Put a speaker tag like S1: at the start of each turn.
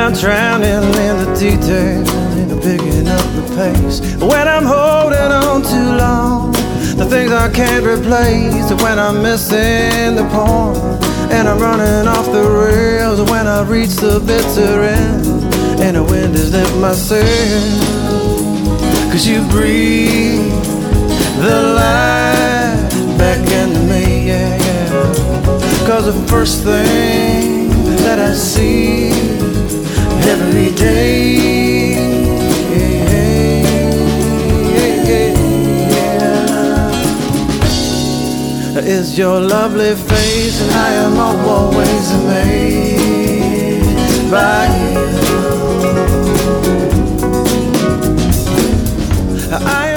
S1: I'm drowning in the details and picking up the pace. When I'm holding on too long, the things I can't replace. When I'm missing the point and I'm running off the rails. When I reach the bitter end and the wind has left my sails. 'Cause you breathe the light back into me, yeah, yeah. 'Cause the first thing that I see every day, is your lovely face, and I am always amazed by you.